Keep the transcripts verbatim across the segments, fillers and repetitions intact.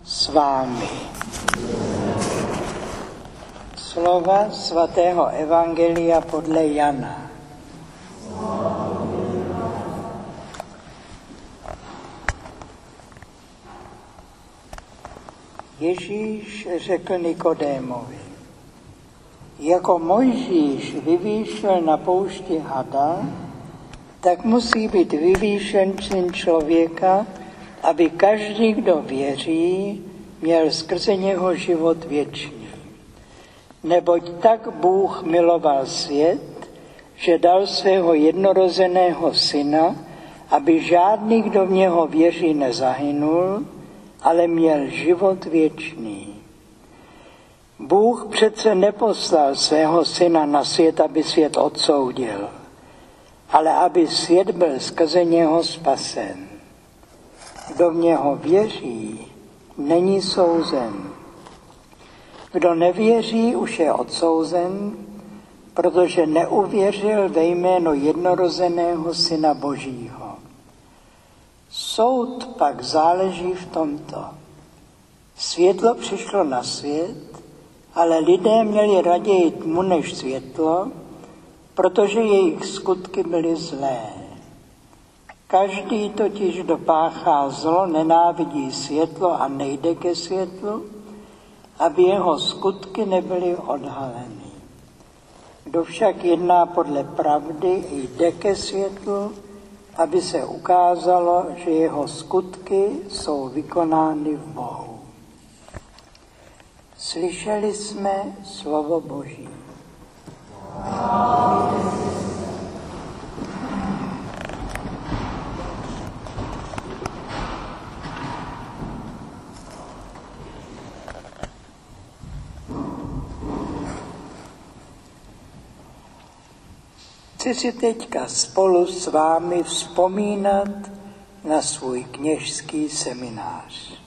s vámi. Slova svatého evangelia podle Jana. Ježíš řekl Nikodémovi: jako Mojžíš vyvýšil na poušti hada, tak musí být vyvýšen Syn člověka, aby každý, kdo věří, měl skrze něho život věčný. Neboť tak Bůh miloval svět, že dal svého jednorozeného syna, aby žádný, kdo v něho věří, nezahynul, ale měl život věčný. Bůh přece neposlal svého syna na svět, aby svět odsoudil, ale aby svět byl skrze něho spasen. Kdo v něho věří, není souzen. Kdo nevěří, už je odsouzen, protože neuvěřil ve jméno jednorozeného Syna Božího. Soud pak záleží v tomto. Světlo přišlo na svět, ale lidé měli raději tmu než světlo, protože jejich skutky byly zlé. Každý totiž, kdo páchá zlo, nenávidí světlo a nejde ke světlu, aby jeho skutky nebyly odhaleny. Kdo však jedná podle pravdy, jde ke světlu, aby se ukázalo, že jeho skutky jsou vykonány v Bohu. Slyšeli jsme slovo Boží. Chci si teďka spolu s vámi vzpomínat na svůj kněžský seminář.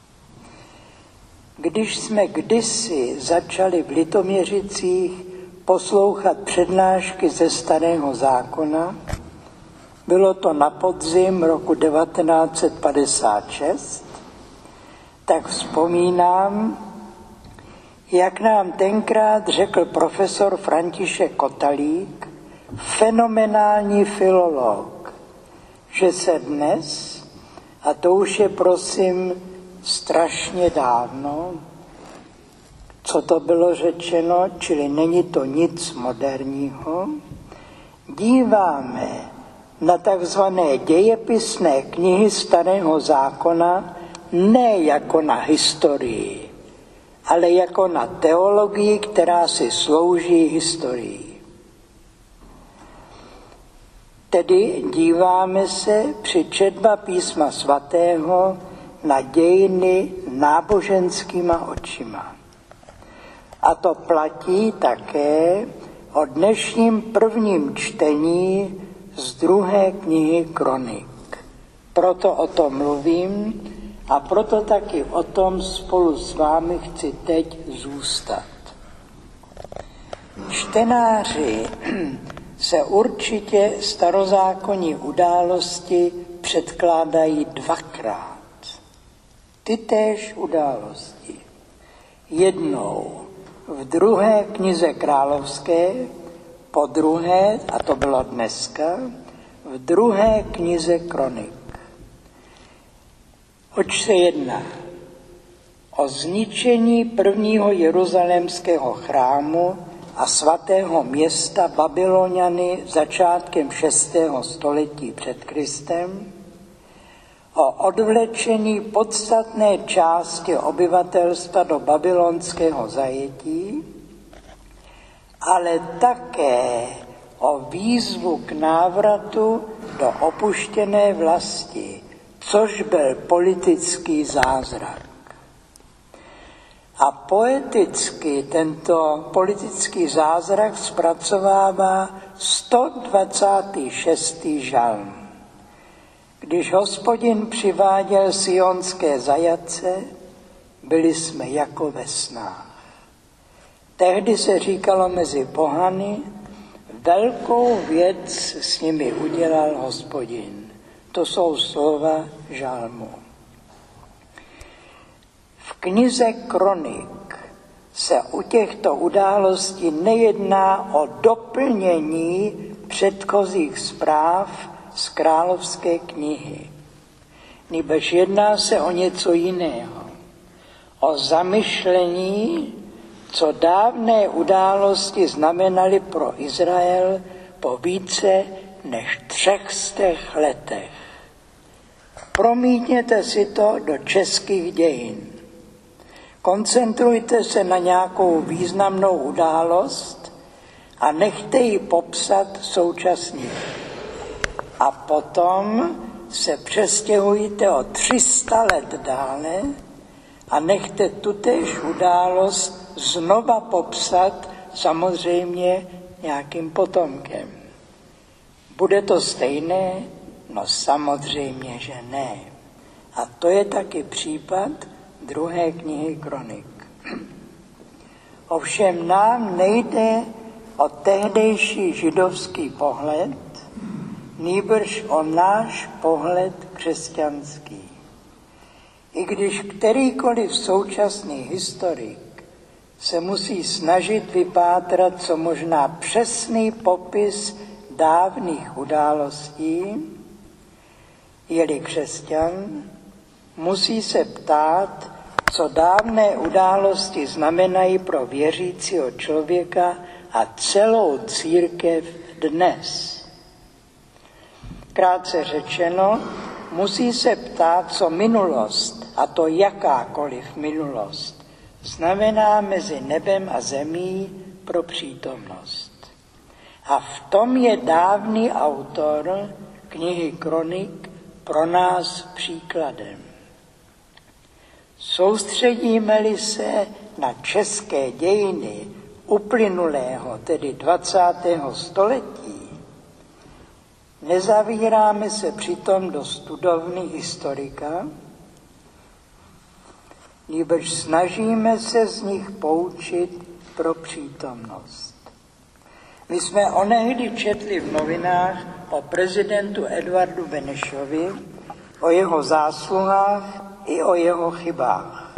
Když jsme kdysi začali v Litoměřicích poslouchat přednášky ze Starého zákona, bylo to na podzim roku devatenáct set padesát šest, tak vzpomínám, jak nám tenkrát řekl profesor František Kotalík, fenomenální filolog, že se dnes, a to už je prosím strašně dávno, co to bylo řečeno, čili není to nic moderního, díváme na takzvané dějepisné knihy Starého zákona ne jako na historii, ale jako na teologii, která si slouží historii. Tedy díváme se při četbě písma svatého na dějiny náboženskýma očima. A to platí také o dnešním prvním čtení z druhé knihy Kronik. Proto o tom mluvím a proto taky o tom spolu s vámi chci teď zůstat. Čtenáři se určitě starozákonní události předkládají dvakrát. Tytéž události. Jednou v druhé knize královské, po druhé, a to bylo dneska, v druhé knize Kronik. Oč se jedná? O zničení prvního jeruzalémského chrámu a svatého města Babyloniany začátkem šestého století před Kristem, o odvlečení podstatné části obyvatelstva do babylonského zajetí, ale také o výzvu k návratu do opuštěné vlasti, což byl politický zázrak. A poeticky tento politický zázrak zpracovává sto dvacátý šestý žalm. Když Hospodin přiváděl sionské zajatce, byli jsme jako ve snách. Tehdy se říkalo mezi pohany, velkou věc s nimi udělal Hospodin. To jsou slova žalmu. knize Kronik se u těchto událostí nejedná o doplnění předchozích zpráv z královské knihy, nýbrž jedná se o něco jiného, o zamyšlení, co dávné události znamenaly pro Izrael po více než třech stech letech. Promítněte si to do českých dějin. Koncentrujte se na nějakou významnou událost a nechte ji popsat současně. A potom se přestěhujte o tři sta let dále a nechte tutéž událost znova popsat samozřejmě nějakým potomkem. Bude to stejné? No samozřejmě, že ne. A to je taky případ druhé knihy Kronik. Ovšem nám nejde o tehdejší židovský pohled, nýbrž o náš pohled křesťanský. I když kterýkoliv současný historik se musí snažit vypátrat co možná přesný popis dávných událostí, je-li křesťan, musí se ptát, co dávné události znamenají pro věřícího člověka a celou církev dnes. Krátce řečeno, musí se ptát, co minulost, a to jakákoliv minulost, znamená mezi nebem a zemí pro přítomnost. A v tom je dávný autor knihy Kronik pro nás příkladem. Soustředíme-li se na české dějiny uplynulého, tedy dvacátého století, nezavíráme se přitom do studovny historika, nýbrž snažíme se z nich poučit pro přítomnost. My jsme onehdy četli v novinách o prezidentu Edvardu Benešovi, o jeho zásluhách i o jeho chybách.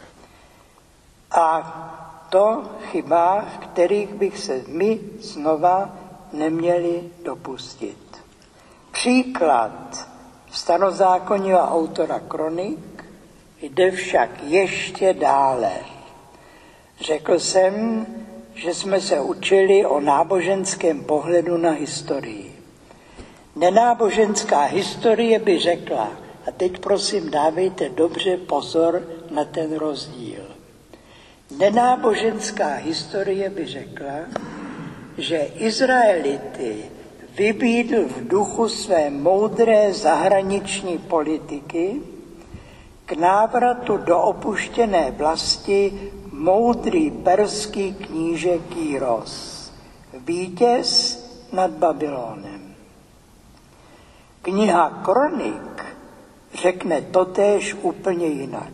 A to chybách, kterých bych se my znova neměli dopustit. Příklad starozákonního autora Kronik jde však ještě dále. Řekl jsem, že jsme se učili o náboženském pohledu na historii. Nenáboženská historie by řekla, a teď prosím dávejte dobře pozor na ten rozdíl. Nenáboženská historie by řekla, že Izraelity vybídl v duchu své moudré zahraniční politiky k návratu do opuštěné vlasti moudrý perský kníže Kýros, vítěz nad Babylonem. Kniha Kronik řekne totéž úplně jinak.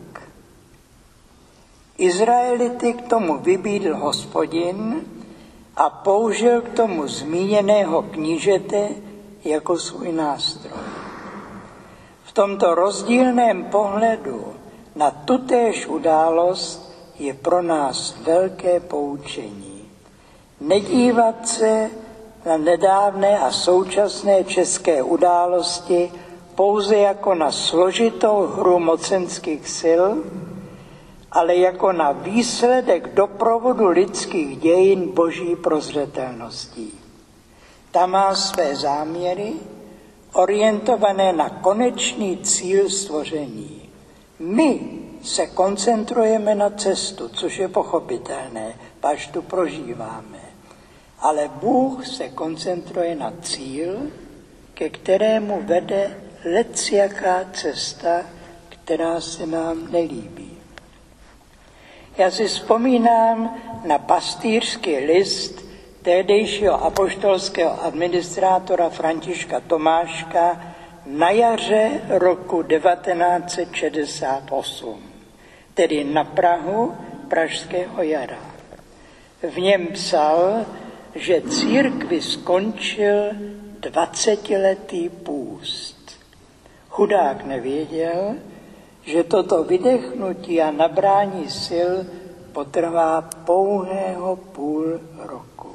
Izraelity k tomu vybídl Hospodin a použil k tomu zmíněného knížete jako svůj nástroj. V tomto rozdílném pohledu na tutéž událost je pro nás velké poučení. Nedívat se na nedávné a současné české události pouze jako na složitou hru mocenských sil, ale jako na výsledek doprovodu lidských dějin boží prozřetelností. Ta má své záměry orientované na konečný cíl stvoření. My se koncentrujeme na cestu, což je pochopitelné, až tu prožíváme. Ale Bůh se koncentruje na cíl, ke kterému vede lecjaká cesta, která se nám nelíbí. Já si vzpomínám na pastýřský list tehdejšího apoštolského administrátora Františka Tomáška na jaře roku devatenáct set šedesát osm, tedy na prahu pražského jara. V něm psal, že církvi skončil dvacetiletý půst. Chudák nevěděl, že toto vydechnutí a nabrání sil potrvá pouhého půl roku.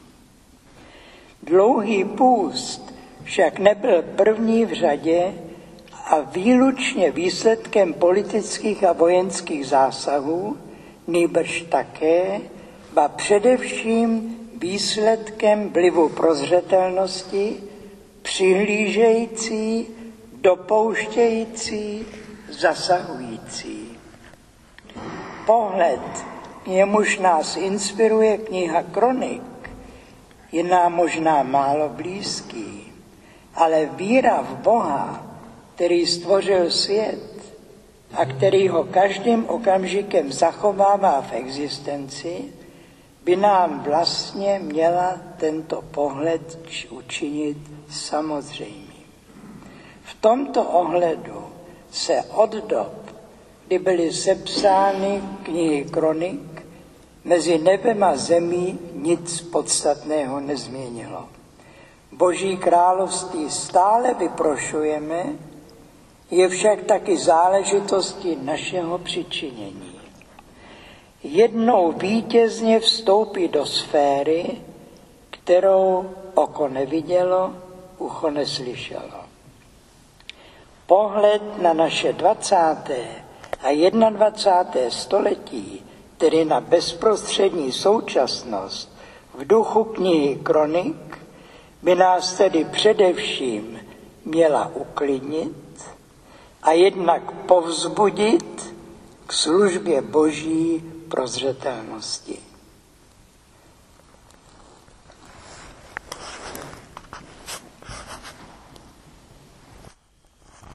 Dlouhý půst však nebyl první v řadě a výlučně výsledkem politických a vojenských zásahů, nýbrž také, ba především výsledkem vlivu prozřetelnosti, přihlížející, dopouštějící, zasahující. Pohled, jemuž nás inspiruje kniha Kronik, je nám možná málo blízký, ale víra v Boha, který stvořil svět a který ho každým okamžikem zachovává v existenci, by nám vlastně měla tento pohled učinit samozřejmým. V tomto ohledu se od dob, kdy byly sepsány knihy Kronik, mezi nebem a zemí nic podstatného nezměnilo. Boží království stále vyprošujeme, je však taky záležitostí našeho přičinění. Jednou vítězně vstoupí do sféry, kterou oko nevidělo, ucho neslyšelo. Pohled na naše dvacáté a dvacáté první století, tedy na bezprostřední současnost v duchu knihy Kronik, by nás tedy především měla uklidnit a jednak povzbudit k službě Boží prozřetelnosti.